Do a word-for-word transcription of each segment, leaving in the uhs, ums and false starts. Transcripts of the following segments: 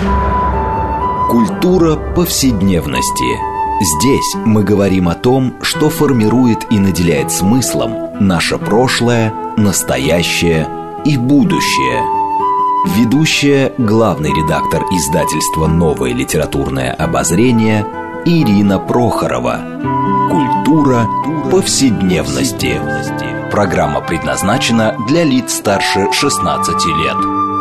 Культура повседневности. Здесь мы говорим о том, что формирует и наделяет смыслом наше прошлое, настоящее и будущее. Ведущая, главный редактор издательства «Новое литературное обозрение» Ирина Прохорова. Культура повседневности. Программа предназначена для лиц старше шестнадцати лет.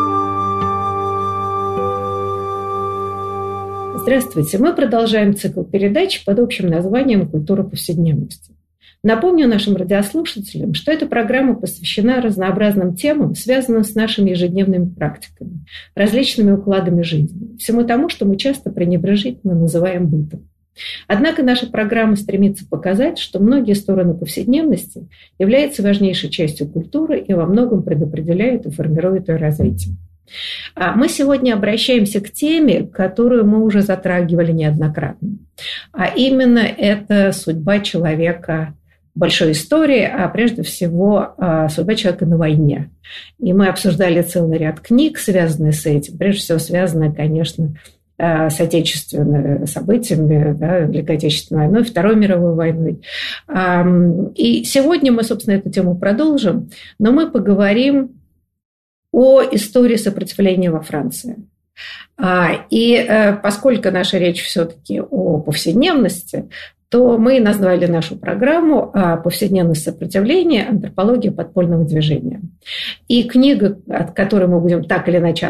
Здравствуйте. Мы продолжаем цикл передач под общим названием «Культура повседневности». Напомню нашим радиослушателям, что эта программа посвящена разнообразным темам, связанным с нашими ежедневными практиками, различными укладами жизни, всему тому, что мы часто пренебрежительно называем бытом. Однако наша программа стремится показать, что многие стороны повседневности являются важнейшей частью культуры и во многом предопределяют и формируют ее развитие. Мы сегодня обращаемся к теме, которую мы уже затрагивали неоднократно. А именно это судьба человека в большой истории, а прежде всего судьба человека на войне. И мы обсуждали целый ряд книг, связанных с этим. Прежде всего, связанные, конечно, с отечественными событиями, да, Великой Отечественной войной, Второй мировой войной. И сегодня мы, собственно, эту тему продолжим, но мы поговорим о истории сопротивления во Франции. И поскольку наша речь все-таки о повседневности, то мы назвали нашу программу «Повседневность сопротивления. Антропология подпольного движения». И книга, от которой мы будем так или иначе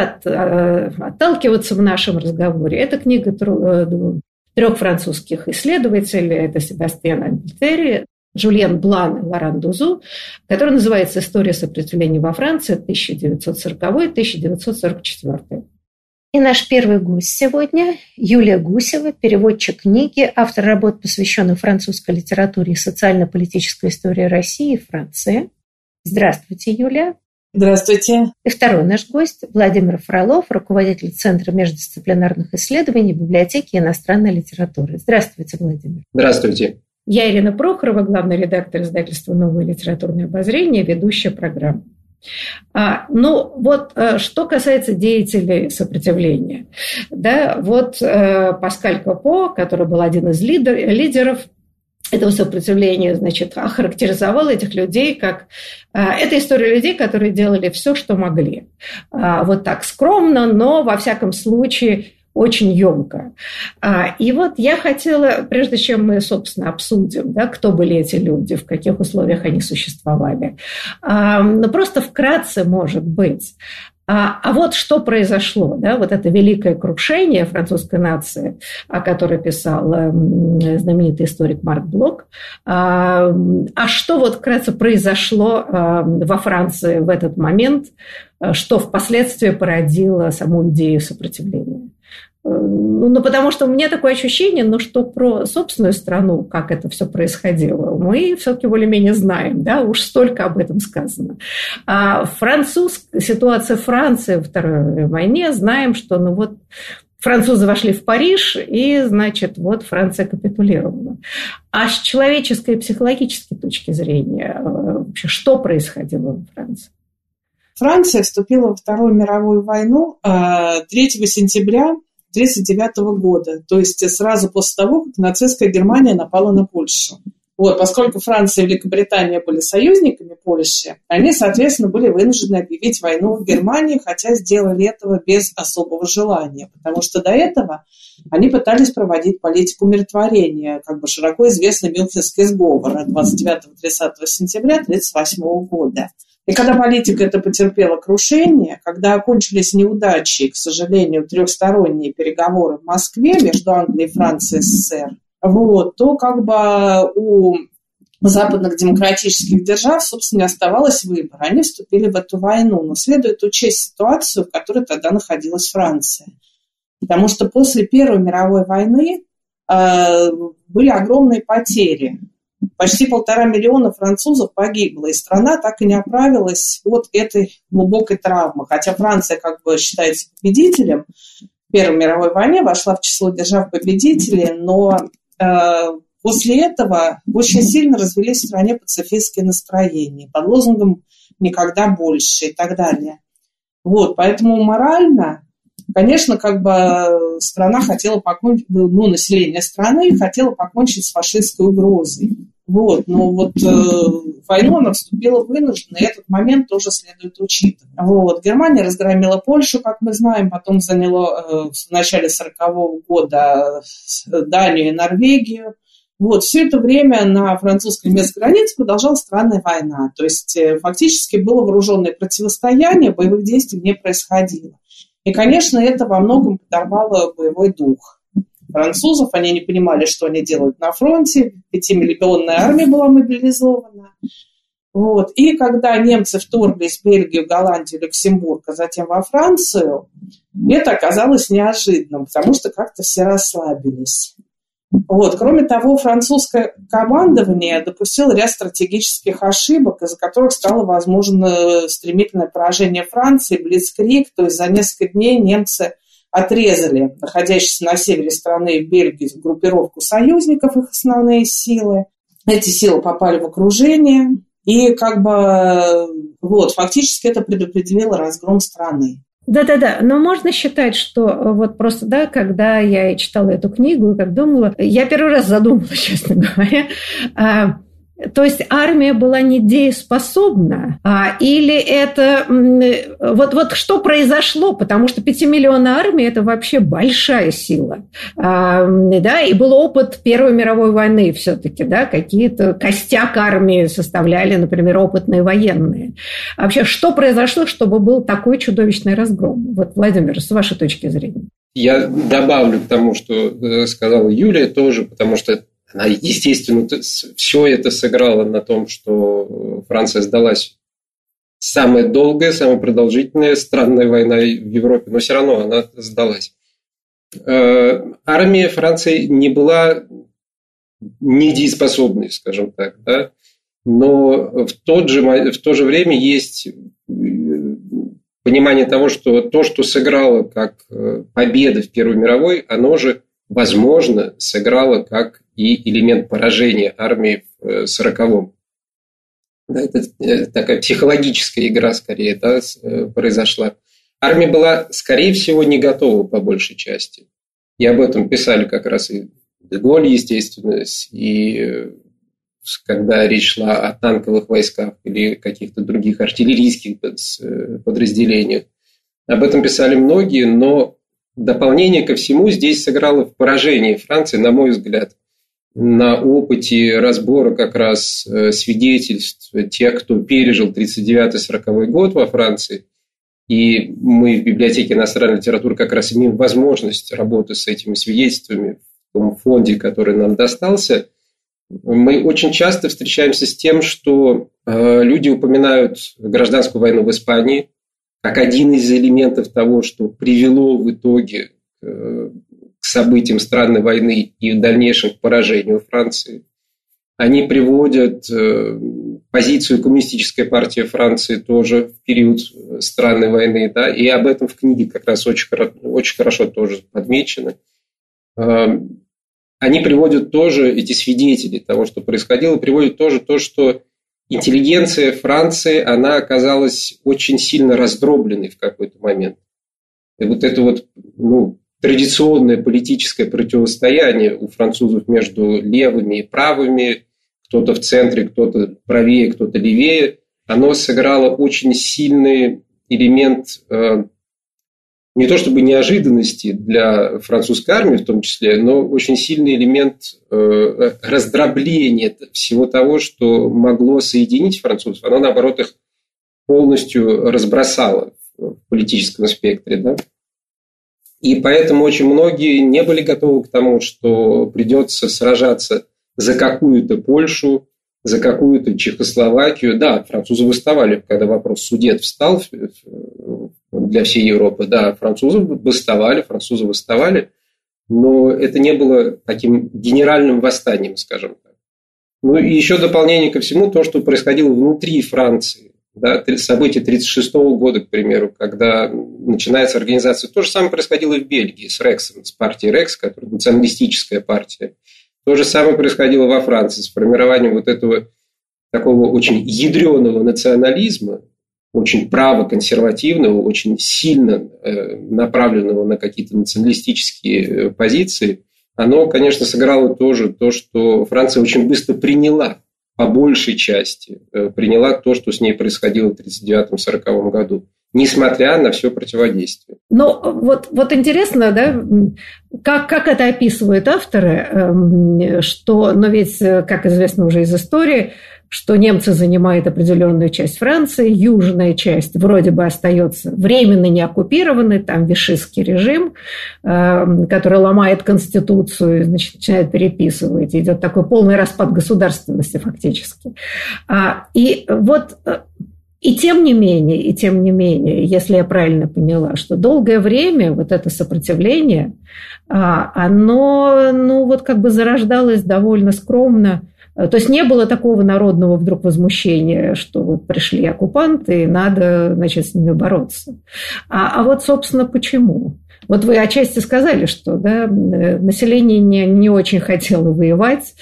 отталкиваться в нашем разговоре, это книга трех французских исследователей, это Себастьян Альтери, Жюльен Блан и Лоран Дузу, который называется «История сопротивления во Франции тысяча девятьсот сороковой — тысяча девятьсот сорок четвёртый». И наш первый гость сегодня – Юлия Гусева, переводчик книги, автор работ, посвященных французской литературе и социально-политической истории России и Франции. Здравствуйте, Юлия. Здравствуйте. И второй наш гость – Владимир Фролов, руководитель Центра междисциплинарных исследований библиотеки иностранной литературы. Здравствуйте, Владимир. Здравствуйте. Я Ирина Прохорова, главный редактор издательства «Новое литературное обозрение», ведущая программы. А, ну, вот что касается деятелей сопротивления. Да, вот э, Паскаль Капо, который был один из лидер, лидеров этого сопротивления, значит, охарактеризовал этих людей как... Э, это история людей, которые делали все, что могли. Э, вот так скромно, но, во всяком случае, очень емко. И вот я хотела, прежде чем мы, собственно, обсудим, да, кто были эти люди, в каких условиях они существовали, ну, просто вкратце, может быть. А вот что произошло, да, вот это великое крушение французской нации, о которой писал знаменитый историк Марк Блок, а что вот вкратце произошло во Франции в этот момент, что впоследствии породило саму идею сопротивления. Ну, потому что у меня такое ощущение, ну, что про собственную страну, как это все происходило, мы все-таки более-менее знаем, да, уж столько об этом сказано. А француз, ситуация Франции во Второй войне, знаем, что, ну, вот французы вошли в Париж, и, значит, вот Франция капитулировала. А с человеческой и психологической точки зрения, вообще, что происходило во Франции? Франция вступила во Вторую мировую войну третьего сентября тысяча девятьсот тридцать девятого года, то есть сразу после того, как нацистская Германия напала на Польшу. Вот, поскольку Франция и Великобритания были союзниками Польши, они, соответственно, были вынуждены объявить войну Германии, хотя сделали этого без особого желания, потому что до этого они пытались проводить политику умиротворения, как бы широко известный Мюнхенский сговор от двадцать девятого — тридцатого сентября тысяча девятьсот тридцать восьмого года. И когда политика эта потерпела крушение, когда окончились неудачей, к сожалению, трехсторонние переговоры в Москве между Англией, Францией и СССР, вот, то как бы у западных демократических держав, собственно, не оставалось выбора. Они вступили в эту войну. Но следует учесть ситуацию, в которой тогда находилась Франция. Потому что после Первой мировой войны э, были огромные потери. Почти полтора миллиона французов погибло, и страна так и не оправилась от этой глубокой травмы. Хотя Франция как бы считается победителем в Первой мировой войне, вошла в число держав-победителей, но э, после этого очень сильно развелись в стране пацифистские настроения под лозунгом «никогда больше» и так далее. Вот, поэтому морально Конечно, как бы страна хотела покончить, ну, население страны хотело покончить с фашистской угрозой. Вот, но вот э, в войну она вступила вынужденно, и этот момент тоже следует учитывать. Вот, Германия разгромила Польшу, как мы знаем, потом заняла э, в начале сорокового года Данию и Норвегию. Вот, все это время на французско-немецкой границе продолжалась странная война. То есть э, фактически было вооруженное противостояние, боевых действий не происходило. И, конечно, это во многом подорвало боевой дух французов. Они не понимали, что они делают на фронте. Пятимиллионная армия была мобилизована. Вот. И когда немцы вторглись в Бельгию, Голландию, Люксембург, а затем во Францию, это оказалось неожиданным, потому что как-то все расслабились. Вот. Кроме того, французское командование допустило ряд стратегических ошибок, из-за которых стало возможно стремительное поражение Франции, блицкриг, то есть за несколько дней немцы отрезали находящиеся на севере страны в Бельгии группировку союзников, их основные силы. Эти силы попали в окружение, и как бы вот, фактически это предопределило разгром страны. Да-да-да, но можно считать, что вот просто, да, когда я читала эту книгу и как думала, я первый раз задумалась, честно говоря, а, то есть армия была недееспособна, а, или это... Вот, вот что произошло, потому что пятимиллионная армия – это вообще большая сила. А, да, и был опыт Первой мировой войны все-таки, да, какие-то костяк армии составляли, например, опытные военные. А вообще, что произошло, чтобы был такой чудовищный разгром? Вот, Владимир, с вашей точки зрения. Я добавлю к тому, что сказала Юлия тоже, потому что она, естественно, все это сыграло на том, что Франция сдалась. Самая долгая, самая продолжительная странная война в Европе, но все равно она сдалась. Армия Франции не была недееспособной, скажем так, да? Но в, тот же, в то же время есть понимание того, что то, что сыграло как победа в Первой мировой, оно же, возможно, сыграло как и элемент поражения армии в сороковом. Да, это такая психологическая игра, скорее, да, произошла. Армия была, скорее всего, не готова по большей части. И об этом писали как раз и де Голль, естественно, и когда речь шла о танковых войсках или каких-то других артиллерийских подразделениях. Об этом писали многие, но дополнение ко всему здесь сыграло в поражении Франции, на мой взгляд, на опыте разбора как раз свидетельств тех, кто пережил тридцать девятый сороковой год во Франции. И мы в библиотеке иностранной литературы как раз имеем возможность работы с этими свидетельствами в том фонде, который нам достался. Мы очень часто встречаемся с тем, что люди упоминают гражданскую войну в Испании как один из элементов того, что привело в итоге к событиям странной войны и в дальнейшем к поражению Франции. Они приводят позицию коммунистической партии Франции тоже в период странной войны, да, и об этом в книге как раз очень, очень хорошо тоже подмечено. Они приводят тоже, эти свидетели того, что происходило, приводят тоже то, что интеллигенция Франции, она оказалась очень сильно раздробленной в какой-то момент. И вот это вот, ну, традиционное политическое противостояние у французов между левыми и правыми, кто-то в центре, кто-то правее, кто-то левее, оно сыграло очень сильный элемент э, не то чтобы неожиданности для французской армии в том числе, но очень сильный элемент э, раздробления всего того, что могло соединить французов. Оно, наоборот, их полностью разбросало в политическом спектре, да? И поэтому очень многие не были готовы к тому, что придется сражаться за какую-то Польшу, за какую-то Чехословакию. Да, французы восставали, когда вопрос Судет встал для всей Европы. Да, французы восставали, французы восставали, но это не было таким генеральным восстанием, скажем так. Ну и еще дополнение ко всему, то, что происходило внутри Франции. Да, события тридцать шестого года, к примеру, когда начинается организация. То же самое происходило и в Бельгии с Рексом, с партией Рекс, которая националистическая партия. То же самое происходило во Франции с формированием вот этого такого очень ядреного национализма, очень правоконсервативного, очень сильно направленного на какие-то националистические позиции, оно, конечно, сыграло тоже то, что Франция очень быстро приняла, по большей части, приняла то, что с ней происходило в тридцать девятом — сороковом году, несмотря на все противодействие. Ну, вот, вот интересно, да, как, как это описывают авторы, что, но ведь, как известно уже из истории, что немцы занимают определенную часть Франции, южная часть вроде бы остается временно не оккупированной, там вишистский режим, который ломает конституцию, значит, начинает переписывать, идет такой полный распад государственности фактически. И вот... И тем не менее, и тем не менее, если я правильно поняла, что долгое время вот это сопротивление, оно, ну, вот как бы зарождалось довольно скромно. То есть не было такого народного вдруг возмущения, что вот пришли оккупанты, и надо, значит, с ними бороться. А, а вот, собственно, почему? Вот вы отчасти сказали, что да, население не, не очень хотело воевать.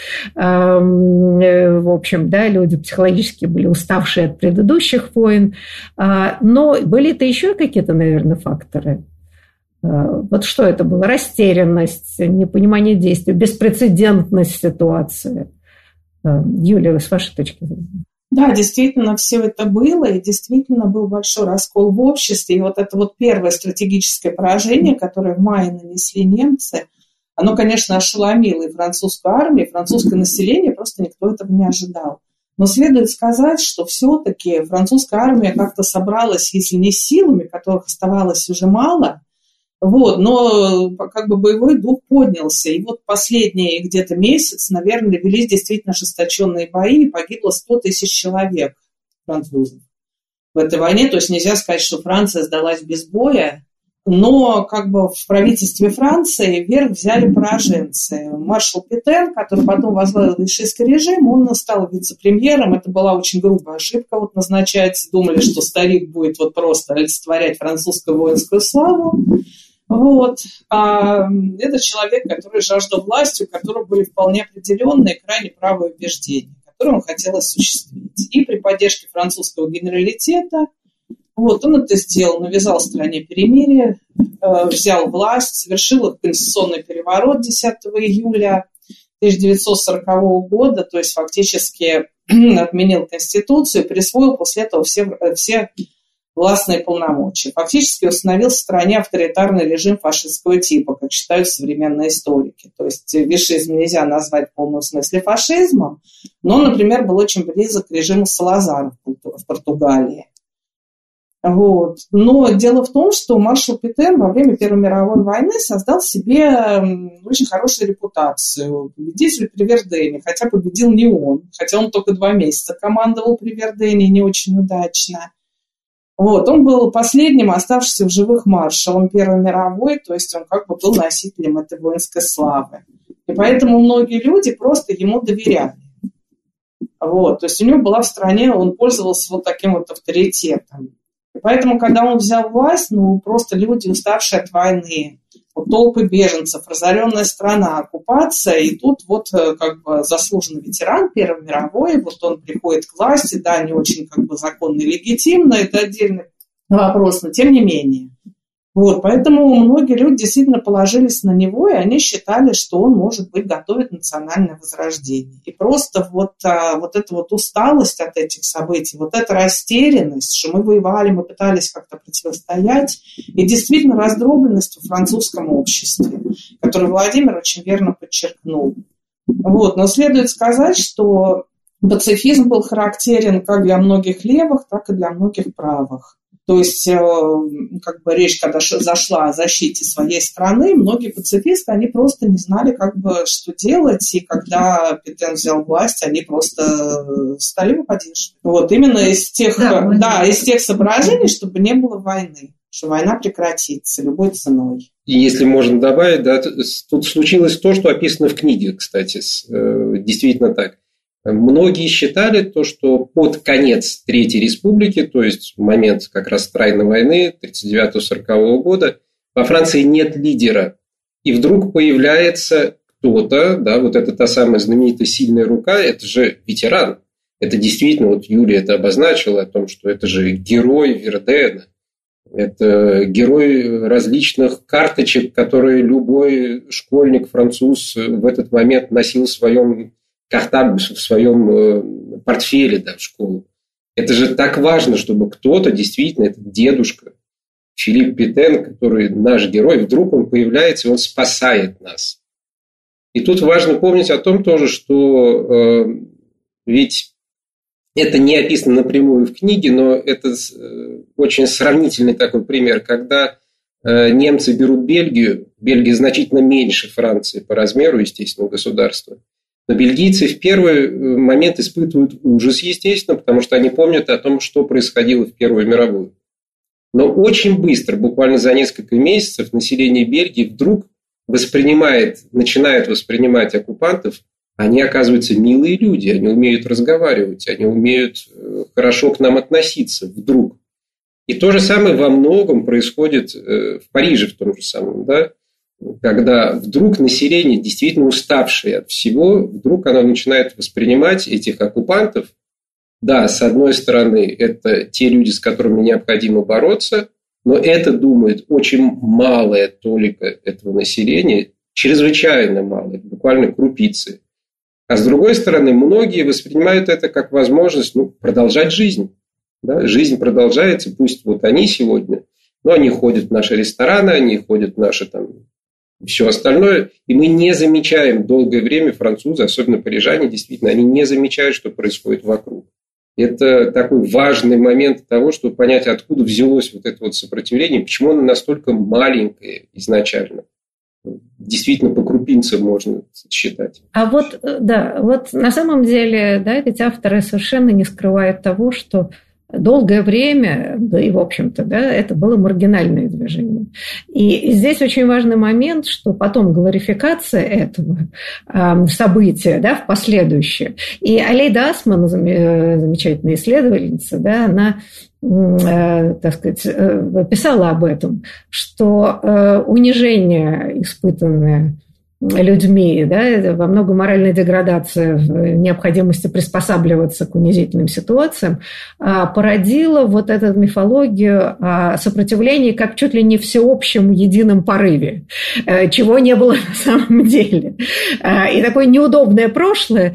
В общем, да, люди психологически были уставшие от предыдущих войн. Но были-то еще какие-то, наверное, факторы. Вот что это было? Растерянность, непонимание действий, беспрецедентность ситуации. Юлия, с вашей точки зрения. Да, действительно, все это было, и действительно был большой раскол в обществе. И вот это вот первое стратегическое поражение, которое в мае нанесли немцы, оно, конечно, ошеломило и французскую армию, и французское население, просто никто этого не ожидал. Но следует сказать, что все-таки французская армия как-то собралась, если не силами, которых оставалось уже мало, вот, но как бы боевой дух поднялся. И вот последний где-то месяц, наверное, велись действительно ожесточенные бои, и погибло сто тысяч человек французов в этой войне. То есть нельзя сказать, что Франция сдалась без боя, но как бы в правительстве Франции вверх взяли пораженцы. Маршал Петен, который потом возглавил вишистский режим, он стал вице-премьером. Это была очень грубая ошибка. Вот назначать, думали, что старик будет вот просто олицетворять французскую воинскую славу. Вот. А это человек, который жаждал власти, у которого были вполне определенные крайне правые убеждения, которые он хотел осуществить. И при поддержке французского генералитета вот, он это сделал, навязал стране перемирие, взял власть, совершил конституционный переворот десятого июля тысяча девятьсот сорокового года, то есть фактически отменил Конституцию, присвоил после этого все, все властные полномочия. Фактически установил в стране авторитарный режим фашистского типа, как считают современные историки. То есть вишизм нельзя назвать в полном смысле фашизмом, но, например, был очень близок к режиму Салазара в Португалии. Вот. Но дело в том, что маршал Петен во время Первой мировой войны создал себе очень хорошую репутацию. Победитель при Вердене, хотя победил не он, хотя он только два месяца командовал при Вердене, не очень удачно. Вот. Он был последним оставшимся в живых маршалом Первой мировой, то есть он как бы был носителем этой воинской славы. И поэтому многие люди просто ему доверяли. Вот. То есть у него была в стране, он пользовался вот таким вот авторитетом. И поэтому, когда он взял власть, ну, просто люди, уставшие от войны, вот толпы беженцев, разоренная страна, оккупация, и тут вот как бы заслуженный ветеран Первой мировой, вот он приходит к власти, да, не очень как бы законно и легитимно, это отдельный вопрос, но тем не менее. Вот, поэтому многие люди действительно положились на него, и они считали, что он, может быть, готовит национальное возрождение. И просто вот, а, вот эта вот усталость от этих событий, вот эта растерянность, что мы воевали, мы пытались как-то противостоять, и действительно раздробленность в французском обществе, которую Владимир очень верно подчеркнул. Вот, но следует сказать, что пацифизм был характерен как для многих левых, так и для многих правых. То есть, как бы речь, когда зашла о защите своей страны, многие пацифисты, они просто не знали, как бы, что делать, и когда Петен взял власть, они просто стали его поддерживать. Вот именно из тех, да, да, из тех соображений, чтобы не было войны, что война прекратится любой ценой. И если можно добавить, да, тут случилось то, что описано в книге, кстати, действительно так. Многие считали то, что под конец Третьей Республики, то есть в момент как раз Трайной войны тридцать девятого — сорокового года, во Франции нет лидера. И вдруг появляется кто-то, да, вот это та самая знаменитая сильная рука, это же ветеран. Это действительно, вот Юлия это обозначила, о том, что это же герой Вердена, это герой различных карточек, которые любой школьник француз в этот момент носил в своем картабусе, в своем портфеле, да, в школу. Это же так важно, чтобы кто-то, действительно, этот дедушка Филипп Петен, который наш герой, вдруг он появляется, и он спасает нас. И тут важно помнить о том тоже, что э, ведь это не описано напрямую в книге, но это э, очень сравнительный такой пример, когда э, немцы берут Бельгию, Бельгия значительно меньше Франции по размеру, естественно, государства. Но бельгийцы в первый момент испытывают ужас, естественно, потому что они помнят о том, что происходило в Первую мировую. Но очень быстро, буквально за несколько месяцев, население Бельгии вдруг воспринимает, начинает воспринимать оккупантов. Они, оказываются, милые люди, они умеют разговаривать, они умеют хорошо к нам относиться вдруг. И то же самое во многом происходит в Париже, в том же самом, да? Когда вдруг население, действительно уставшее от всего, вдруг оно начинает воспринимать этих оккупантов. Да, с одной стороны, это те люди, с которыми необходимо бороться, но это думает очень малая толика этого населения, чрезвычайно малая, буквально крупицы. А с другой стороны, многие воспринимают это как возможность, ну, продолжать жизнь. Да? Жизнь продолжается, пусть вот они сегодня, но они ходят в наши рестораны, они ходят в наши там все остальное, и мы не замечаем долгое время, французы, особенно парижане, действительно, они не замечают, что происходит вокруг. Это такой важный момент того, чтобы понять, откуда взялось вот это вот сопротивление, почему оно настолько маленькое изначально. Действительно, по крупинцам можно считать. А вот, да, вот на самом деле, да, ведь авторы совершенно не скрывают того, что долгое время, да и в общем-то, да, это было маргинальное движение. И здесь очень важный момент, что потом глорификация этого э, события, да, в последующее. И Алейда Асман, замечательная исследовательница, да, она, э, так сказать, э, писала об этом, что э, унижение, испытанное людьми, да, во многом моральная деградация в необходимости приспосабливаться к унизительным ситуациям породила вот эту мифологию о сопротивлении как чуть ли не всеобщем едином порыве, чего не было на самом деле. И такое неудобное прошлое,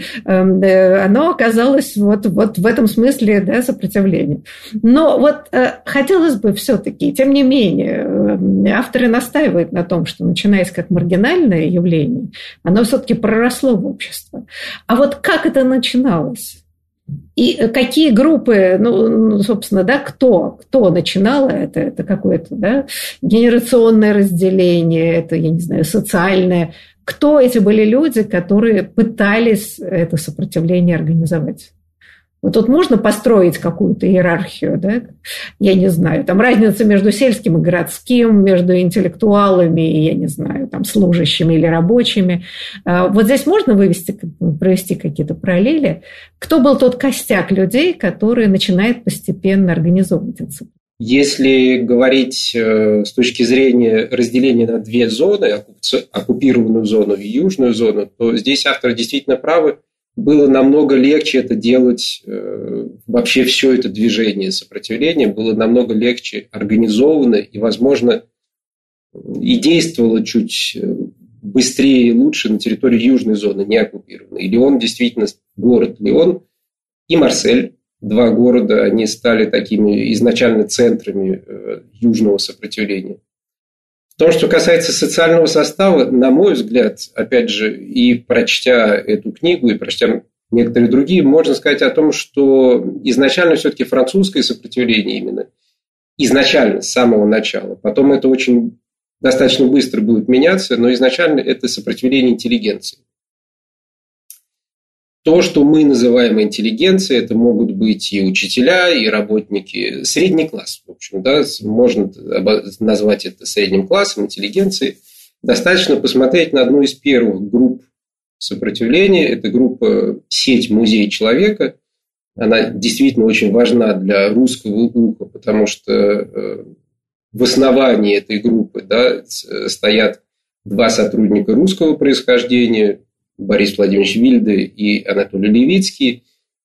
оно оказалось вот, вот в этом смысле, да, сопротивлением. Но вот хотелось бы все-таки, тем не менее, авторы настаивают на том, что начинаясь как маргинальное явление, оно все-таки проросло в общество. А вот как это начиналось? И какие группы, ну, собственно, да, кто, кто начинал это? Это какое-то, да, генерационное разделение, это, я не знаю, социальное. Кто эти были люди, которые пытались это сопротивление организовать? Вот тут можно построить какую-то иерархию, да? Я не знаю, там разница между сельским и городским, между интеллектуалами и, я не знаю, там, служащими или рабочими. Вот здесь можно вывести, провести какие-то параллели. Кто был тот костяк людей, который начинает постепенно организовывать это? Если говорить с точки зрения разделения на две зоны, оккупированную зону и южную зону, то здесь авторы действительно правы. Было намного легче это делать, вообще все это движение сопротивления было намного легче организовано и, возможно, и действовало чуть быстрее и лучше на территории южной зоны, не оккупированной. Лион действительно, город Лион и Марсель, два города, они стали такими изначально центрами южного сопротивления. В том, что касается социального состава, на мой взгляд, опять же, и прочтя эту книгу, и прочтя некоторые другие, можно сказать о том, что изначально все-таки французское сопротивление именно, изначально, с самого начала, потом это очень достаточно быстро будет меняться, но изначально это сопротивление интеллигенции. То, что мы называем интеллигенцией, это могут быть и учителя, и работники, средний класс, в общем, да, можно назвать это средним классом, интеллигенцией. Достаточно посмотреть на одну из первых групп сопротивления, это группа «Сеть музей человека». Она действительно очень важна для русского уха, потому что в основании этой группы, да, стоят два сотрудника русского происхождения, Борис Владимирович Вильде и Анатолий Левицкий.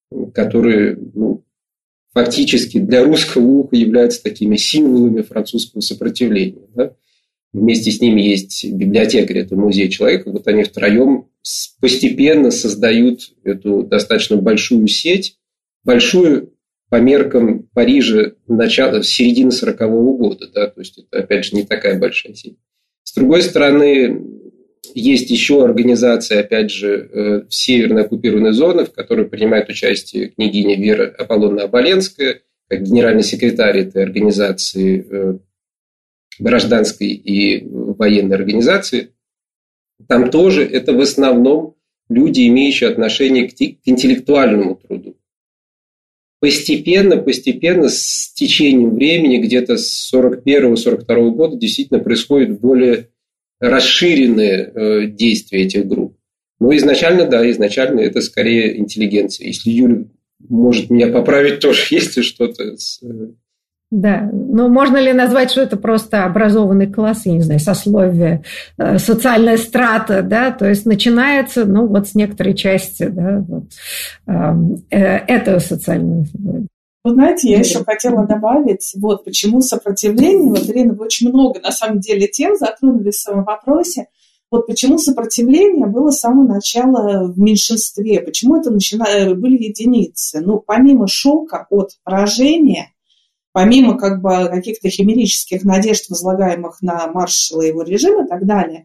которые ну, фактически для русского уха являются такими символами французского сопротивления. Да? Вместе с ними есть библиотекарь, это музей человека. Вот они втроем постепенно создают эту достаточно большую сеть, большую по меркам Парижа начала, середины сорокового года. Да? То есть это, опять же, не такая большая сеть. С другой стороны, есть еще организация, опять же, в северной оккупированной зоне, в которой принимает участие княгиня Вера Аполлонна Оболенская, как генеральный секретарь этой организации, гражданской и военной организации. Там тоже это в основном люди, имеющие отношение к интеллектуальному труду. Постепенно, постепенно, с течением времени, где-то с сорок первого — сорок второго года, действительно происходит более расширенные э, действия этих групп. Но изначально, да, изначально это скорее интеллигенция. Если Юля может меня поправить тоже, если что-то... С... Да, но можно ли назвать, что это просто образованный класс, я не знаю, сословие, э, социальная страта, да, то есть начинается, ну, вот с некоторой части, да, вот, э, э, этого социального. Вы знаете, я еще хотела добавить, вот почему сопротивление, вот, Ирина, вы очень много, на самом деле, тем затронули в своем вопросе, вот почему сопротивление было с самого начала в меньшинстве, почему это начина... были единицы. Ну, помимо шока от поражения, помимо как бы каких-то химерических надежд, возлагаемых на маршала и его режим и так далее,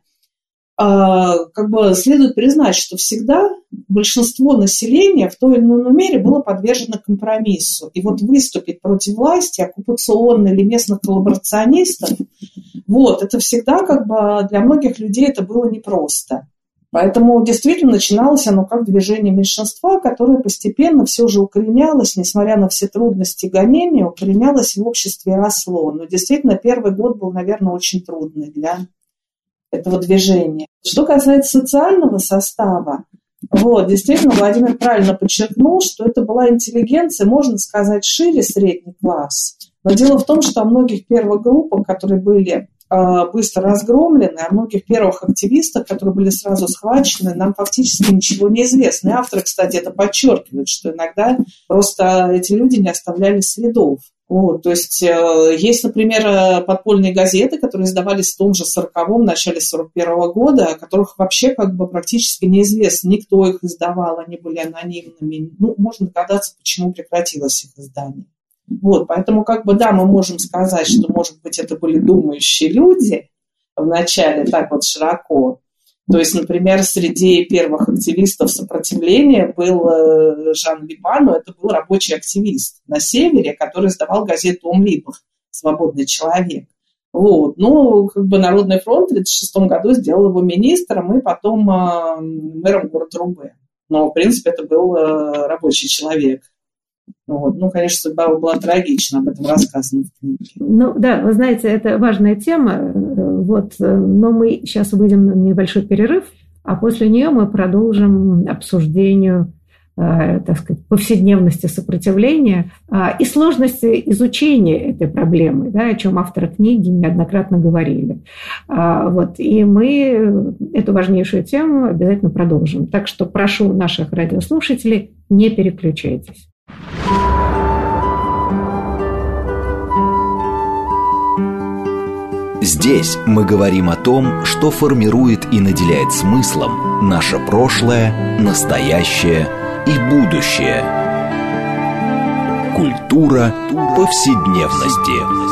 как бы следует признать, что всегда большинство населения в той или иной мере было подвержено компромиссу. И вот выступить против власти, оккупационной или местных коллаборационистов, вот, это всегда как бы для многих людей это было непросто. Поэтому действительно начиналось оно как движение меньшинства, которое постепенно все же укоренялось, несмотря на все трудности и гонения, укоренялось в обществе и росло. Но действительно первый год был, наверное, очень трудный для этого движения. Что касается социального состава, вот, действительно, Владимир правильно подчеркнул, что это была интеллигенция, можно сказать, шире средний класс. Но дело в том, что о многих первых группах, которые были э, быстро разгромлены, о многих первых активистах, которые были сразу схвачены, нам фактически ничего не известно. И авторы, кстати, это подчеркивают, что иногда просто эти люди не оставляли следов. Вот, то есть э, есть, например, подпольные газеты, которые издавались в том же сороковом, начале сорок первого года, о которых вообще как бы практически неизвестно, никто их издавал, они были анонимными. Ну, можно догадаться, почему прекратилось их издание. Вот, поэтому как бы да, мы можем сказать, что, может быть, это были думающие люди вначале так вот широко. То есть, например, среди первых активистов сопротивления был Жан Либан, но это был рабочий активист на севере, который издавал газету «Ом Либр», «Свободный человек». Вот. Ну, как бы Народный фронт в тридцать шестом году сделал его министром и потом э, мэром города Рубе. Но, в принципе, это был э, рабочий человек. Вот. Ну, конечно, судьба была трагична, об этом рассказано в книге. Ну, да, вы знаете, это важная тема, вот, но мы сейчас выйдем на небольшой перерыв, а после нее мы продолжим обсуждение, э, так сказать, повседневности сопротивления э, и сложности изучения этой проблемы, да, о чем авторы книги неоднократно говорили. Э, вот, и мы эту важнейшую тему обязательно продолжим. Так что прошу наших радиослушателей, не переключайтесь. Здесь мы говорим о том, что формирует и наделяет смыслом наше прошлое, настоящее и будущее. Культура повседневности.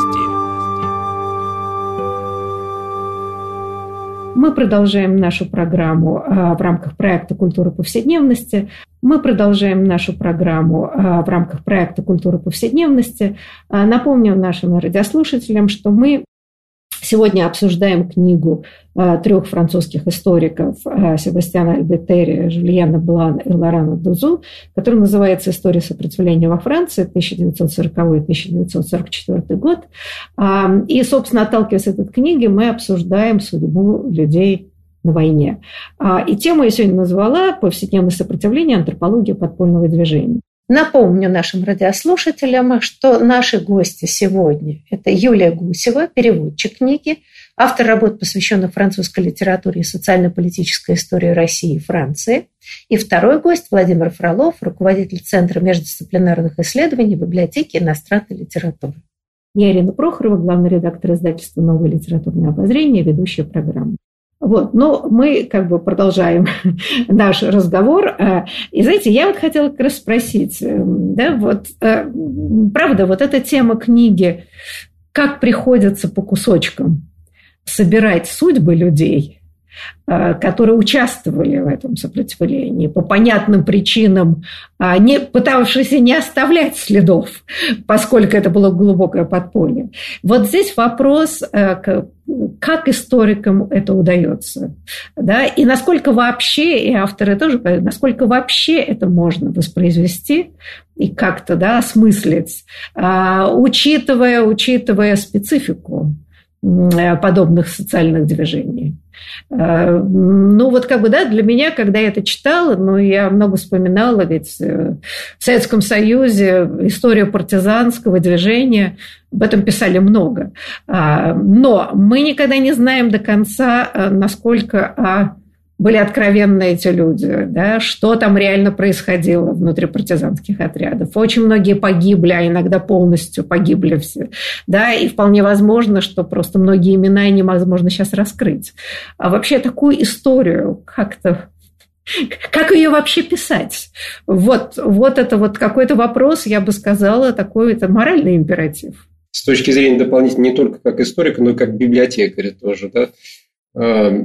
Мы продолжаем нашу программу в рамках проекта «Культура повседневности». Мы продолжаем нашу программу в рамках проекта «Культура повседневности». Напомню нашим радиослушателям, что мы сегодня обсуждаем книгу трех французских историков Себастьяна Альбетери, Жюльена Блан и Лорана Дузу, которая называется «История сопротивления во Франции тысяча девятьсот сороковой — тысяча девятьсот сорок четвёртый год». И, собственно, отталкиваясь от этой книги, мы обсуждаем судьбу людей на войне. И тему я сегодня назвала «Повседневное сопротивление. Антропология подпольного движения». Напомню нашим радиослушателям, что наши гости сегодня – это Юлия Гусева, переводчик книги, автор работ, посвященных французской литературе и социально-политической истории России и Франции. И второй гость Владимир Фролов, руководитель Центра междисциплинарных исследований библиотеки иностранной литературы. Я Ирина Прохорова, главный редактор издательства «Новое литературное обозрение», ведущая программы. Вот, но мы как бы продолжаем наш разговор. И, знаете, я вот хотела как раз спросить, да, вот, правда, вот эта тема книги, как приходится по кусочкам собирать судьбы людей, которые участвовали в этом сопротивлении по понятным причинам, не пытавшиеся не оставлять следов, поскольку это было глубокое подполье. Вот здесь вопрос, как историкам это удается, да, и насколько вообще, и авторы тоже, насколько вообще это можно воспроизвести и как-то, да, осмыслить, учитывая, учитывая специфику подобных социальных движений. Ну, вот как бы, да, для меня, когда я это читала, ну, я много вспоминала, ведь в Советском Союзе история партизанского движения, об этом писали много. Но мы никогда не знаем до конца, насколько были откровенны эти люди, да, что там реально происходило внутри партизанских отрядов. Очень многие погибли, а иногда полностью погибли все. Да, и вполне возможно, что просто многие имена невозможно сейчас раскрыть. А вообще такую историю как-то... Как ее вообще писать? Вот, вот это вот какой-то вопрос, я бы сказала, такой это моральный императив. С точки зрения дополнительно не только как историка, но и как библиотекаря тоже, да.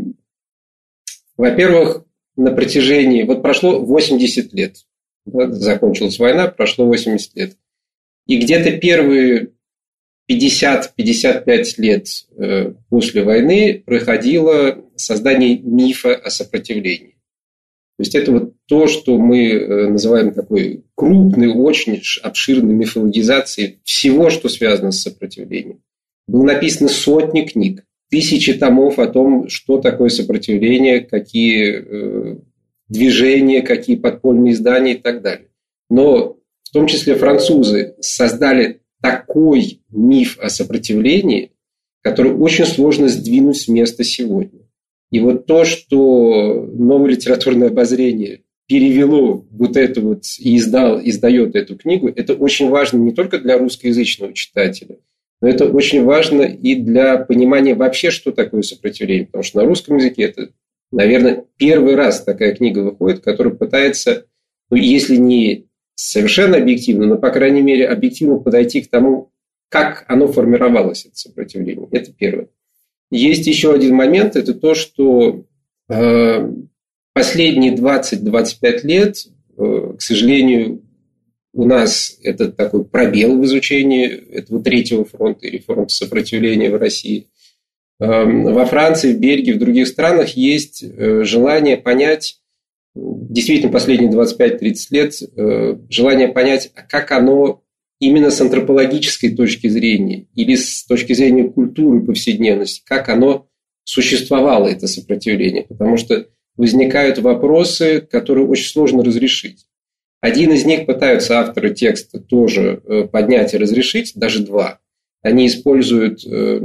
Во-первых, на протяжении... Вот прошло восемьдесят лет. Да, закончилась война, прошло восемьдесят лет. И где-то первые пятьдесят - пятьдесят пять лет после войны происходило создание мифа о сопротивлении. То есть это вот то, что мы называем такой крупной, очень обширной мифологизацией всего, что связано с сопротивлением. Было написано сотни книг, тысячи томов о том, что такое сопротивление, какие э, движения, какие подпольные издания и так далее. Но в том числе французы создали такой миф о сопротивлении, который очень сложно сдвинуть с места сегодня. И вот то, что Новое литературное обозрение перевело вот это вот и издал, издает эту книгу, это очень важно не только для русскоязычного читателя, но это очень важно и для понимания вообще, что такое сопротивление. Потому что на русском языке это, наверное, первый раз такая книга выходит, которая пытается, ну, если не совершенно объективно, но, по крайней мере, объективно подойти к тому, как оно формировалось, это сопротивление. Это первое. Есть еще один момент, это то, что э, последние двадцать - двадцать пять лет, э, к сожалению, у нас это такой пробел в изучении этого третьего фронта или фронта сопротивления в России. Во Франции, в Бельгии, в других странах есть желание понять, действительно, последние двадцать пять - тридцать лет, желание понять, как оно именно с антропологической точки зрения или с точки зрения культуры повседневности, как оно существовало, это сопротивление. Потому что возникают вопросы, которые очень сложно разрешить. Один из них пытаются авторы текста тоже поднять и разрешить, даже два. Они используют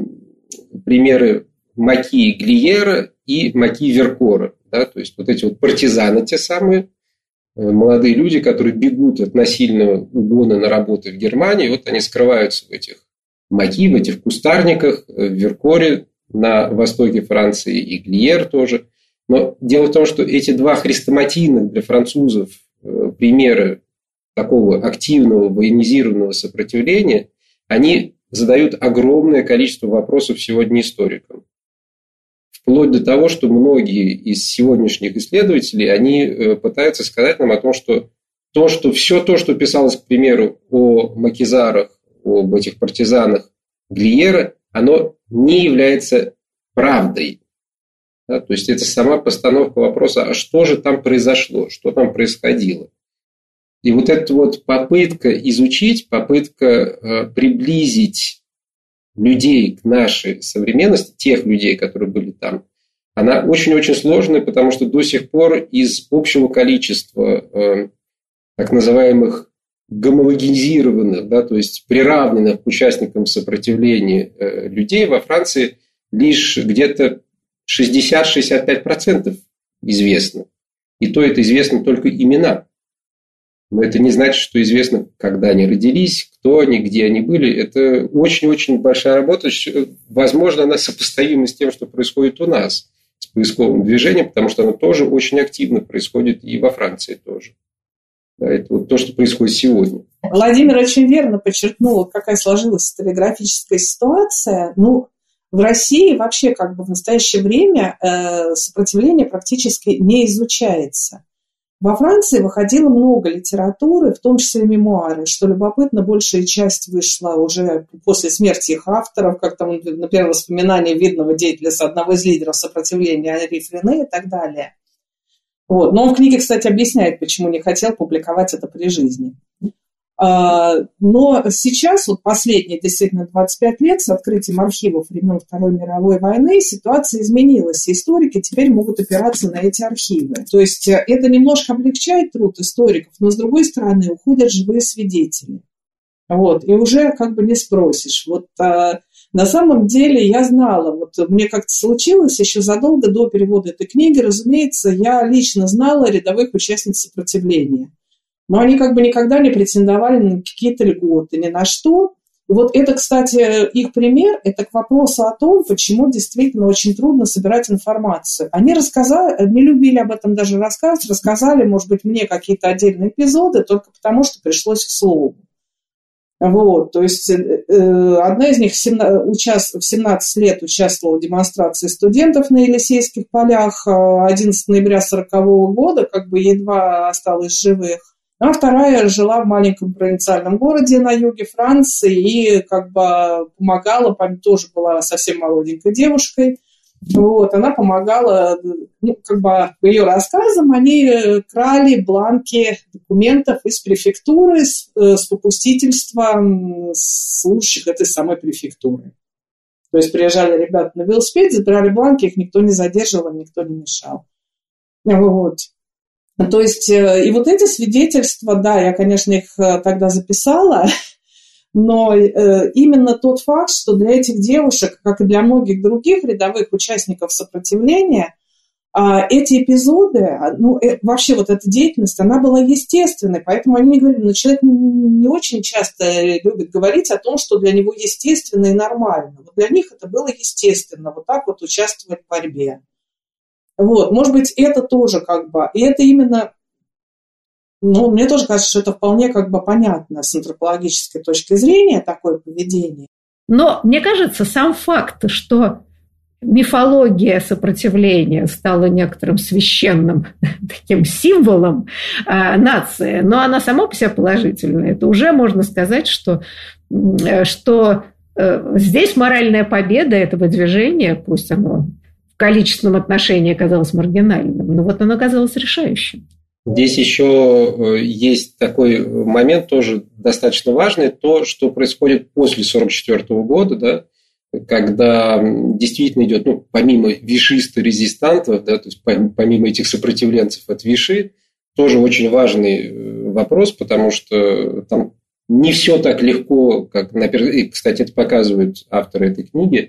примеры Маки Глиера и Маки Веркора. Да? То есть вот эти вот партизаны те самые, молодые люди, которые бегут от насильного угона на работы в Германии. Вот они скрываются в этих Маки, в этих кустарниках, в Веркоре на востоке Франции и Глиер тоже. Но дело в том, что эти два хрестоматийных для французов примеры такого активного военизированного сопротивления, они задают огромное количество вопросов сегодня историкам. Вплоть до того, что многие из сегодняшних исследователей, они пытаются сказать нам о том, что, то, что все то, что писалось, к примеру, о макизарах, об этих партизанах Глиера, оно не является правдой. Да, то есть это сама постановка вопроса, а что же там произошло, что там происходило. И вот эта вот попытка изучить, попытка э, приблизить людей к нашей современности, тех людей, которые были там, она очень-очень сложная, потому что до сих пор из общего количества э, так называемых гомологизированных, да, то есть приравненных к участникам сопротивления э, людей во Франции лишь где-то шестьдесят-шестьдесят пять процентов известно. И то это известно только имена. Но это не значит, что известно, когда они родились, кто они, где они были. Это очень-очень большая работа. Возможно, она сопоставима с тем, что происходит у нас с поисковым движением, потому что оно тоже очень активно происходит и во Франции тоже. Да, это вот то, что происходит сегодня. Владимир очень верно подчеркнул, какая сложилась историографическая ситуация. Ну, в России вообще как бы в настоящее время э, сопротивление практически не изучается. Во Франции выходило много литературы, в том числе мемуары. Что любопытно, большая часть вышла уже после смерти их авторов, как там, например, воспоминания видного деятеля с одного из лидеров сопротивления Анри Френе и так далее. Вот. Но он в книге, кстати, объясняет, почему не хотел публиковать это при жизни. Но сейчас, вот последние действительно двадцать пять лет, с открытием архивов времен Второй мировой войны, ситуация изменилась, и историки теперь могут опираться на эти архивы. То есть это немножко облегчает труд историков, но, с другой стороны, уходят живые свидетели. Вот, и уже как бы не спросишь. Вот а, на самом деле я знала, вот мне как-то случилось еще задолго до перевода этой книги, разумеется, я лично знала рядовых участниц сопротивления. Но они как бы никогда не претендовали на какие-то льготы, ни на что. И вот это, кстати, их пример, это к вопросу о том, почему действительно очень трудно собирать информацию. Они рассказали, не любили об этом даже рассказывать, рассказали, может быть, мне какие-то отдельные эпизоды, только потому, что пришлось к слову. Вот, то есть э, одна из них в семнадцать лет участвовала в демонстрации студентов на Елисейских полях одиннадцатого ноября сорокового года, как бы едва осталась живых. А вторая жила в маленьком провинциальном городе на юге Франции и как бы помогала, тоже была совсем молоденькой девушкой. Вот, она помогала, ну, как бы по ее рассказам, они крали бланки документов из префектуры с, с попустительством служащих этой самой префектуры. То есть приезжали ребята на велосипеде, забирали бланки, их никто не задерживал, никто не мешал. Вот. То есть, и вот эти свидетельства, да, я, конечно, их тогда записала, но именно тот факт, что для этих девушек, как и для многих других рядовых участников сопротивления, эти эпизоды, ну, вообще вот эта деятельность, она была естественной, поэтому они не говорили, но человек не очень часто любит говорить о том, что для него естественно и нормально. Вот для них это было естественно, вот так вот участвовать в борьбе. Вот, может быть, это тоже как бы, и это именно, ну, мне тоже кажется, что это вполне как бы понятно с антропологической точки зрения, такое поведение. Но мне кажется, сам факт, что мифология сопротивления стала некоторым священным таким символом э, нации, но она сама по себе положительная, это уже можно сказать, что, что э, здесь моральная победа этого движения, пусть оно в количественном отношении оказалось маргинальным, но вот оно оказалось решающим. Здесь еще есть такой момент, тоже достаточно важный, то, что происходит после сорок четвёртого года, да, когда действительно идет, ну, помимо вишисто-резистантов, да, то есть помимо этих сопротивленцев от Виши, тоже очень важный вопрос, потому что там не все так легко, как, и, кстати, это показывают авторы этой книги.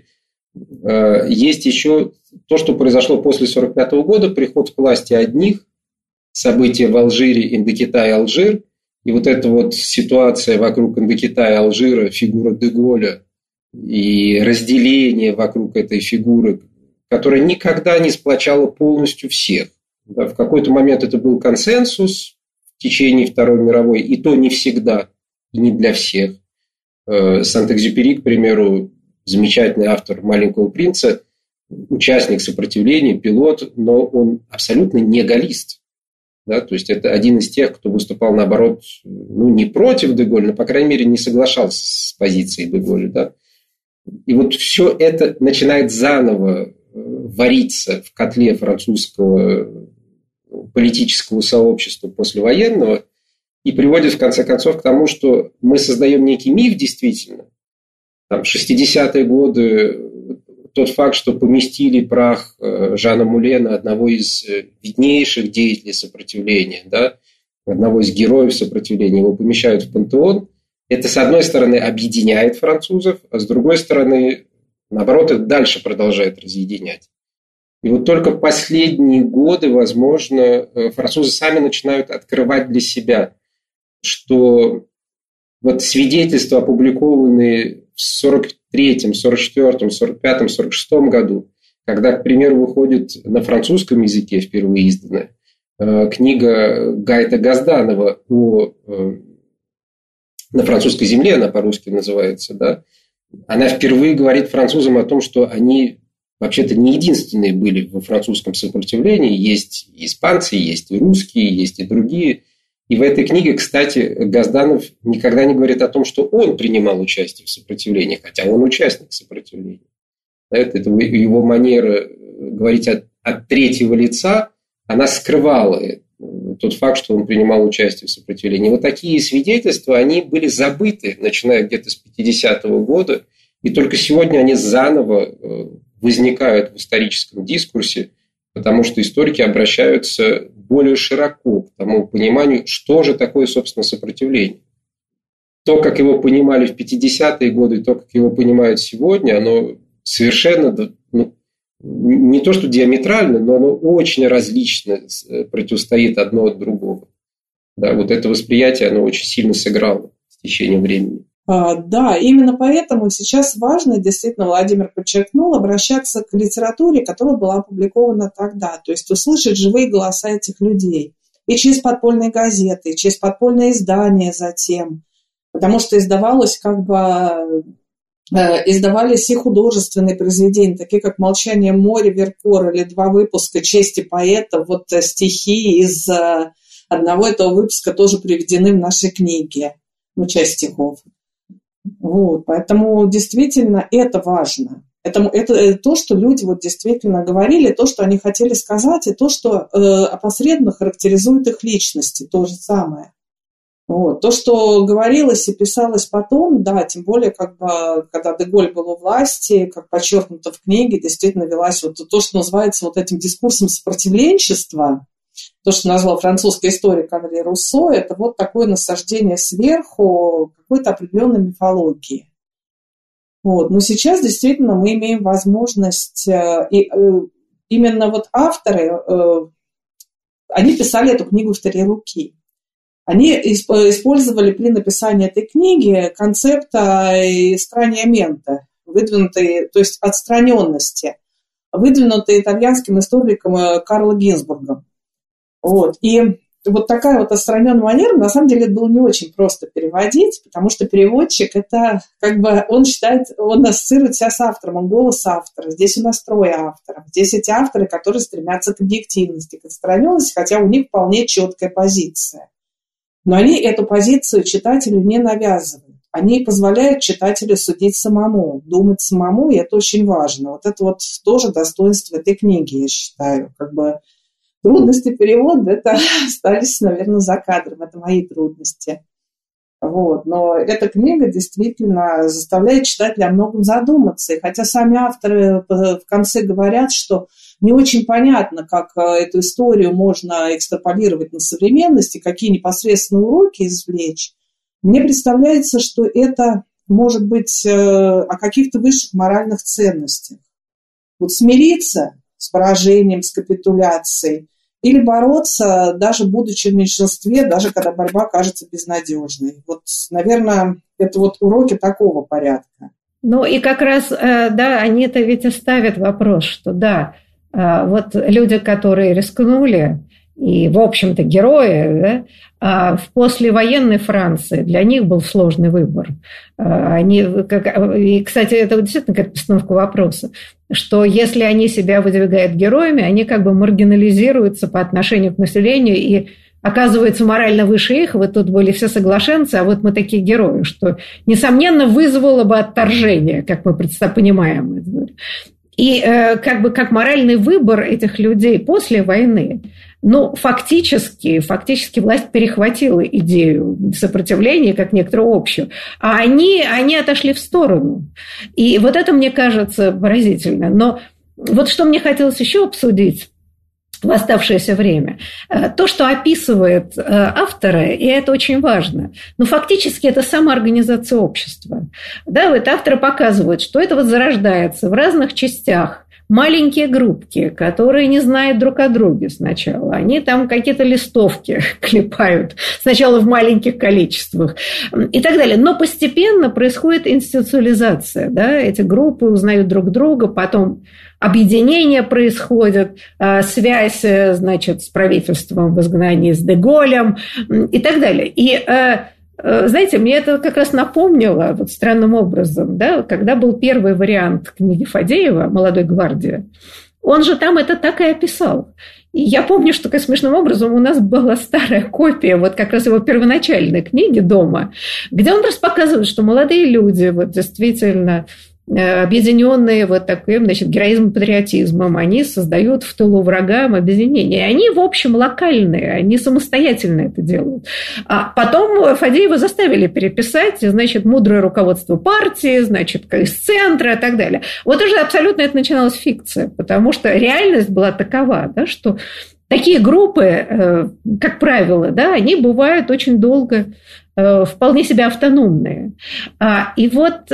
Есть еще то, что произошло после сорок пятого года, приход к власти одних, события в Алжире, Индокитай, Алжир, и вот эта вот ситуация вокруг Индокитая, Алжира, фигура де Голля и разделение вокруг этой фигуры, которая никогда не сплочала полностью всех. Да, в какой-то момент это был консенсус в течение Второй мировой, и то не всегда, и не для всех. Сент-Экзюпери, к примеру, замечательный автор «Маленького принца», участник сопротивления, пилот, но он абсолютно не галлист. Да, то есть это один из тех, кто выступал, наоборот, ну, не против де Голля, но, по крайней мере, не соглашался с позицией де Голля. Да. И вот все это начинает заново вариться в котле французского политического сообщества послевоенного и приводит, в конце концов, к тому, что мы создаем некий миф, действительно. Там, в шестидесятые годы тот факт, что поместили прах Жана Мулена, одного из виднейших деятелей сопротивления, да, одного из героев сопротивления, его помещают в пантеон, это, с одной стороны, объединяет французов, а с другой стороны, Наоборот, это дальше продолжает разъединять. И вот только в последние годы, возможно, французы сами начинают открывать для себя, что вот свидетельства, опубликованные в сорок третьем, сорок четвёртом, сорок пятом, сорок шестом году, когда, к примеру, выходит на французском языке впервые изданная книга Гайта Газданова о, «На французской земле», она по-русски называется, да, она впервые говорит французам о том, что они вообще-то не единственные были во французском сопротивлении. Есть и испанцы, есть и русские, есть и другие. И в этой книге, кстати, Газданов никогда не говорит о том, что он принимал участие в сопротивлении, хотя он участник сопротивления. Это его манера говорить от, от третьего лица, она скрывала тот факт, что он принимал участие в сопротивлении. Вот такие свидетельства, они были забыты, начиная где-то с пятидесятого года, и только сегодня они заново возникают в историческом дискурсе, потому что историки обращаются более широко к тому пониманию, что же такое, собственно, сопротивление. То, как его понимали в пятидесятые годы, то, как его понимают сегодня, оно совершенно, ну, не то что диаметрально, но оно очень различно противостоит одно от другого. Да, вот это восприятие, оно очень сильно сыграло с течением времени. А, да, именно поэтому сейчас важно, действительно, Владимир подчеркнул, обращаться к литературе, которая была опубликована тогда. То есть услышать живые голоса этих людей. И через подпольные газеты, и через подпольные издания затем. Потому что издавалось как бы... Издавались и художественные произведения, такие как «Молчание моря», «Веркор» или два выпуска «Чести поэта». Вот стихи из одного этого выпуска тоже приведены в нашей книге, ну, часть стихов. Вот, поэтому действительно это важно. Это, это то, что люди вот действительно говорили, то, что они хотели сказать, и то, что э, опосредованно характеризует их личности, то же самое. Вот. То, что говорилось и писалось потом, да, тем более, как бы, когда Де-Голь был у власти, как подчеркнуто в книге, действительно велась вот то, что называется вот этим дискурсом сопротивленчества, то, что назвал французский историк Анри Руссо, это вот такое насаждение сверху какой-то определенной мифологии. Вот. Но сейчас действительно мы имеем возможность, и именно вот авторы, они писали эту книгу в три руки. Они использовали при написании этой книги концепта эстраньямента, выдвинутой, то есть отстраненности, выдвинутой итальянским историком Карло Гинзбургом. Вот. И вот такая вот отстраненная манера, на самом деле, это было не очень просто переводить, потому что переводчик, это как бы, он считает, он ассоциирует себя с автором, он голос автора. Здесь у нас трое авторов. Здесь эти авторы, которые стремятся к объективности, к отстраненности, хотя у них вполне четкая позиция. Но они эту позицию читателю не навязывают. Они позволяют читателю судить самому, думать самому, и это очень важно. Вот это вот тоже достоинство этой книги, я считаю. Как бы трудности перевода, это остались, наверное, за кадром. Это мои трудности. Вот. Но эта книга действительно заставляет читателя о многом задуматься. И хотя сами авторы в конце говорят, что не очень понятно, как эту историю можно экстраполировать на современность и какие непосредственно уроки извлечь, мне представляется, что это может быть о каких-то высших моральных ценностях. Вот смириться с поражением, с капитуляцией, или бороться, даже будучи в меньшинстве, даже когда борьба кажется безнадежной. Вот, наверное, это вот уроки такого порядка. Ну и как раз, да, они это ведь и ставят вопрос, что да, вот люди, которые рискнули, и, в общем-то, герои, да, а в послевоенной Франции для них был сложный выбор. Они, как, и, кстати, это действительно как постановка вопроса, что если они себя выдвигают героями, они как бы маргинализируются по отношению к населению и оказываются морально выше их. Вот тут были все соглашенцы, а вот мы такие герои, что, несомненно, вызвало бы отторжение, как мы понимаем. И как бы как моральный выбор этих людей после войны, ну, фактически, фактически власть перехватила идею сопротивления как некоторую общую, а они, они отошли в сторону. И вот это, мне кажется, поразительно. Но вот что мне хотелось еще обсудить, в оставшееся время. То, что описывает авторы, и это очень важно, но фактически это самоорганизация общества. Да, вот авторы показывают, что это вот зарождается в разных частях. Маленькие группки, которые не знают друг о друге сначала. Они там какие-то листовки клепают, сначала в маленьких количествах и так далее. Но постепенно происходит институциализация. Да? Эти группы узнают друг друга, потом объединение происходит, связь, значит, с правительством в изгнании, с Де-Голлем и так далее. И знаете, мне это как раз напомнило вот странным образом, да, когда был первый вариант книги Фадеева «Молодой гвардии», он же там это так и описал. И я помню, что таким смешным образом у нас была старая копия вот как раз его первоначальной книги дома, где он просто показывает, что молодые люди вот действительно объединенные вот таким, значит, героизмом, патриотизмом, они создают в тылу врагам объединение. И они, в общем, локальные, они самостоятельно это делают. А потом Фадеева заставили переписать, значит, мудрое руководство партии, значит, из центра и так далее. Вот уже абсолютно это начиналась фикция, потому что реальность была такова, да, что такие группы, как правило, да, они бывают очень долго вполне себе автономные. И вот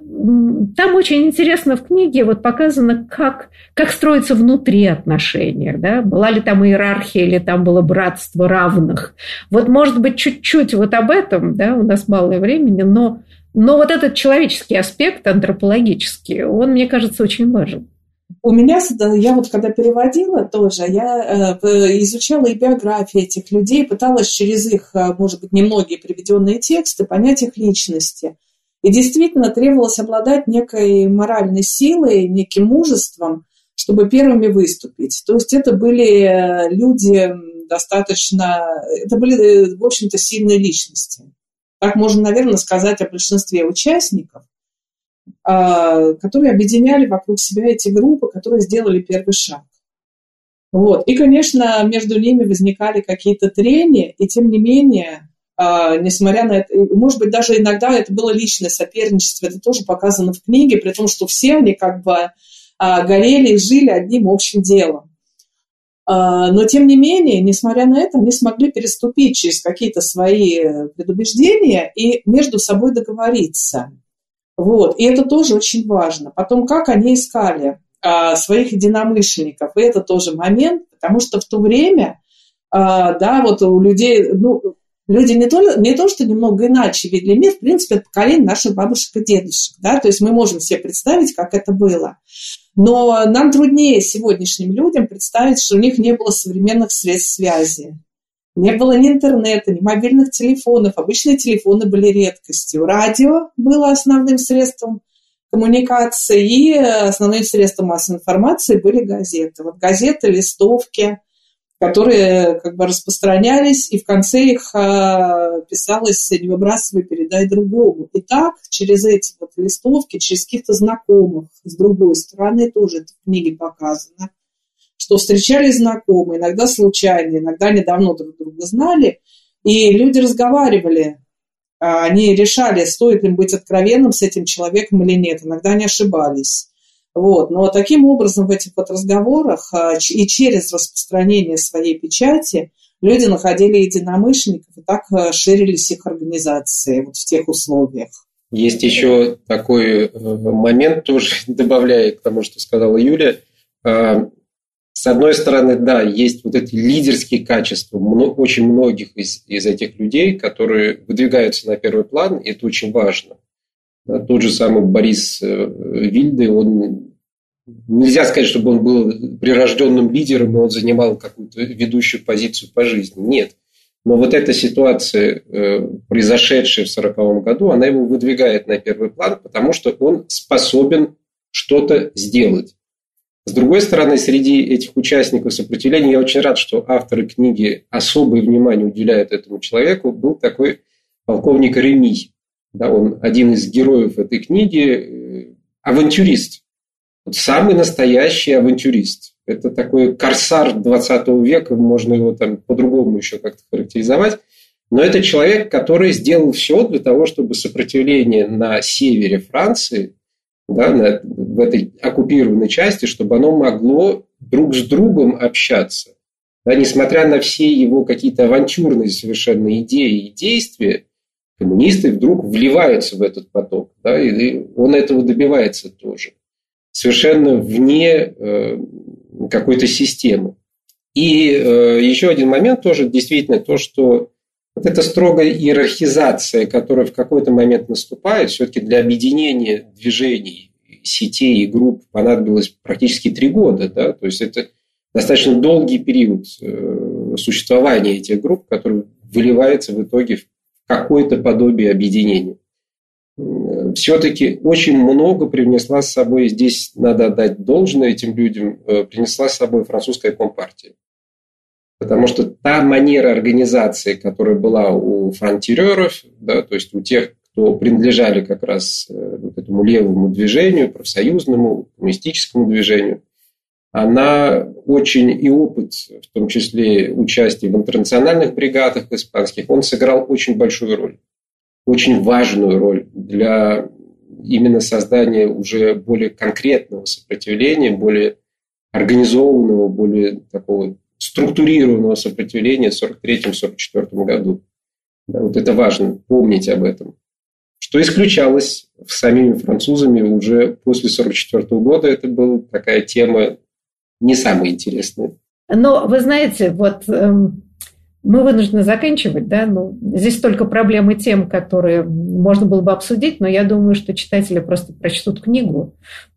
там очень интересно в книге вот показано, как, как строятся внутри отношения. Да? Была ли там иерархия, или там было братство равных. Вот, может быть, чуть-чуть вот об этом, да, у нас мало времени, но, но вот этот человеческий аспект, антропологический, он, мне кажется, очень важен. У меня, я вот когда переводила тоже, я изучала и биографии этих людей, пыталась через их, может быть, немногие приведенные тексты понять их личности. И действительно требовалось обладать некой моральной силой, неким мужеством, чтобы первыми выступить. То есть это были люди достаточно, это были, в общем-то, сильные личности. Так можно, наверное, сказать о большинстве участников, которые объединяли вокруг себя эти группы, которые сделали первый шаг. Вот. И, конечно, между ними возникали какие-то трения, и тем не менее, несмотря на это, может быть, даже иногда это было личное соперничество, это тоже показано в книге, при том, что все они как бы горели и жили одним общим делом. Но, тем не менее, несмотря на это, они смогли переступить через какие-то свои предубеждения и между собой договориться. Вот. И это тоже очень важно. Потом, как они искали а, своих единомышленников, и это тоже момент, потому что в то время, а, да, вот у людей, ну, люди не то, не то, что немного иначе видели мир, в принципе, это поколение наших бабушек и дедушек, да, то есть мы можем себе представить, как это было. Но нам труднее сегодняшним людям представить, что у них не было современных средств связи. Не было ни интернета, ни мобильных телефонов. Обычные телефоны были редкостью. Радио было основным средством коммуникации, и основным средством массовой информации были газеты. Вот газеты, листовки, которые как бы распространялись, и в конце их писалось «не выбрасывай, передай другому». И так через эти вот листовки, через каких-то знакомых с другой стороны, тоже это в книге показано, что встречались знакомые, иногда случайно, иногда недавно друг друга знали, и люди разговаривали, они решали, стоит им быть откровенным с этим человеком или нет, иногда они ошибались. Вот. Но таким образом в этих вот разговорах и через распространение своей печати люди находили единомышленников, и так ширились их организации вот в тех условиях. Есть еще такой момент, тоже добавляя к тому, что сказала Юля. С одной стороны, да, есть вот эти лидерские качества очень многих из, из этих людей, которые выдвигаются на первый план, и это очень важно. Да, тот же самый Борис Вильде, он, нельзя сказать, чтобы он был прирожденным лидером, и он занимал какую-то ведущую позицию по жизни. Нет. Но вот эта ситуация, произошедшая в сороковом году, она его выдвигает на первый план, потому что он способен что-то сделать. С другой стороны, среди этих участников сопротивления, я очень рад, что авторы книги особое внимание уделяют этому человеку, был такой полковник Реми. Да, он один из героев этой книги, авантюрист. Вот самый настоящий авантюрист. Это такой корсар двадцатого века, можно его там по-другому еще как-то характеризовать. Но это человек, который сделал все для того, чтобы сопротивление на севере Франции, да, на, в этой оккупированной части, чтобы оно могло друг с другом общаться. Да, несмотря на все его какие-то авантюрные совершенно идеи и действия, коммунисты вдруг вливаются в этот поток. Да, и он этого добивается тоже. Совершенно вне э, какой-то системы. И э, еще один момент тоже действительно то, что вот эта строгая иерархизация, которая в какой-то момент наступает, все-таки для объединения движений, сетей и групп понадобилось практически три года. Да? То есть это достаточно долгий период существования этих групп, который выливается в итоге в какое-то подобие объединения. Все-таки очень много привнесла с собой, здесь надо отдать должное этим людям, принесла с собой французская компартия. Потому что та манера организации, которая была у фронтиреров, да, то есть у тех, кто принадлежали как раз вот этому левому движению, профсоюзному, коммунистическому движению, она очень, и опыт, в том числе участие в интернациональных бригадах испанских, он сыграл очень большую роль, очень важную роль для именно создания уже более конкретного сопротивления, более организованного, более такого структурированного сопротивления в сорок третьем — сорок четвёртом году. Да, вот это важно, помнить об этом. Что исключалось самими французами уже после сорок четвёртого года, это была такая тема не самая интересная. Но вы знаете, вот эм, мы вынуждены заканчивать, да, ну, здесь только проблемы тем, которые можно было бы обсудить, но я думаю, что читатели просто прочтут книгу,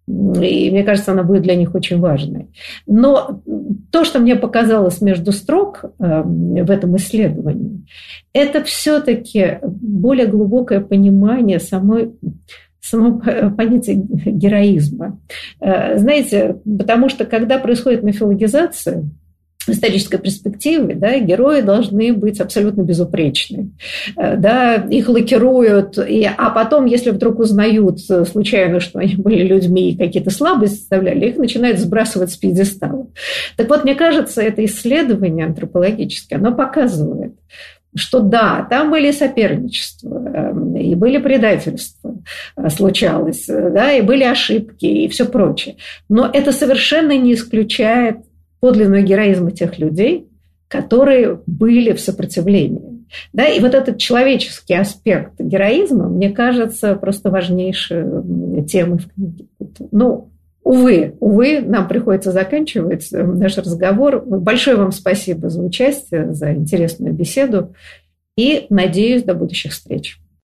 и мне кажется, она будет для них очень важной. Но то, что мне показалось между строк э, в этом исследовании, это все-таки более глубокое понимание самой само понятие героизма. Знаете, потому что когда происходит мифологизация, в исторической перспективе, да, герои должны быть абсолютно безупречны. Да, их лакируют, и, а потом, если вдруг узнают случайно, что они были людьми и какие-то слабости составляли, их начинают сбрасывать с пьедестала. Так вот, мне кажется, это исследование антропологическое, оно показывает, что да, там были соперничества, и были предательства, случалось, да, и были ошибки, и все прочее. Но это совершенно не исключает подлинного героизма тех людей, которые были в сопротивлении. Да, и вот этот человеческий аспект героизма, мне кажется, просто важнейшей темой в книге. Ну, увы, увы, нам приходится заканчивать наш разговор. Большое вам спасибо за участие, за интересную беседу. И надеюсь, до будущих встреч.